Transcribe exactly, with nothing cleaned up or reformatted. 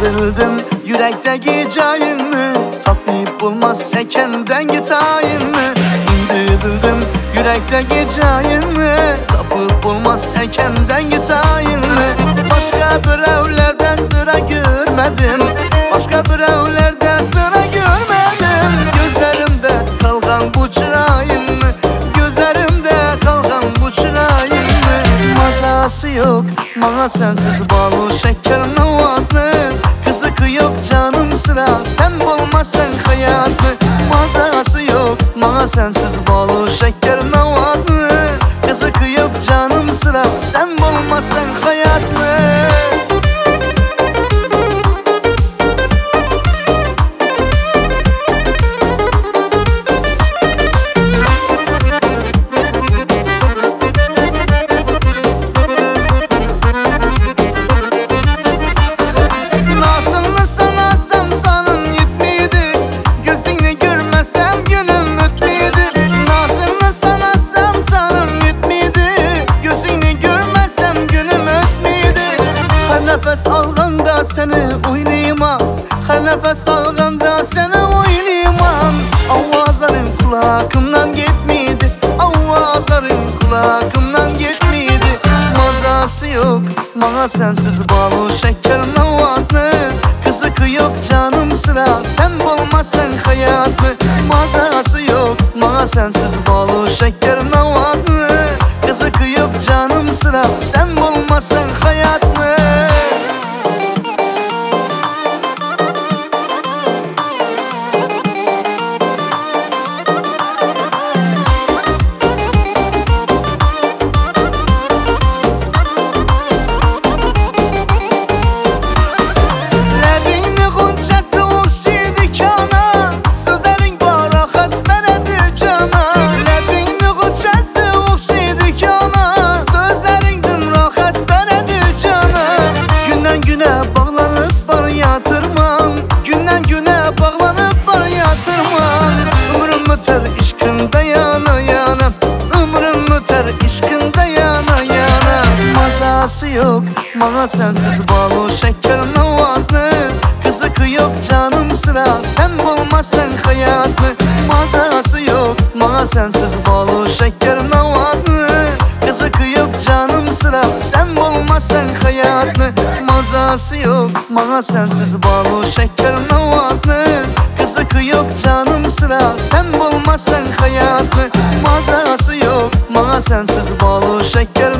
bildim yürekteki cayını, tapip bulmaz eken dengi tayını. Şimdi bildim yürekteki cayını, tapip bulmaz eken dengi tayını. Başka bir evlerde sıra görmedim, başka bir evlerde sıra görmedim. Gözlerimde kalkan bu çırayını, gözlerimde kalkan bu çırayını. Mazası yok bana sensiz balı şeker navatlı, kızık yok canım sıra sen bulmazsan hayatlı. Mazası yok bana sensiz balı şeker navatlı, kızık yok canım sıra sen bulmazsan hayatlı. Nefes alganda seni oynayamam, her nefes alganda seni oynayamam. Avazların kulağımdan gitmedi, avazların kulağımdan gitmedi. Mazası yok bana sensiz balı şeker navatlı, kızık yok canım sıra sen bulmazsan hayatlı. Mazası yok bana sensiz balı şeker navatlı, kızık yok canım sıra sen bulmazsan hayatlı. Mazası yok bana sensiz balı şeker navatlı, kızık yok canım sıra sen bulmazsan hayatlı. Mazası yok bana sensiz balı şeker navatlı, kızık yok canım sıra sen bulmazsan hayatlı. Mazası yok bana sensiz balı şeker navatlı, kızık yok canım sıra sen bulmazsan hayatlı. Mazası yok bana sensiz balı şeker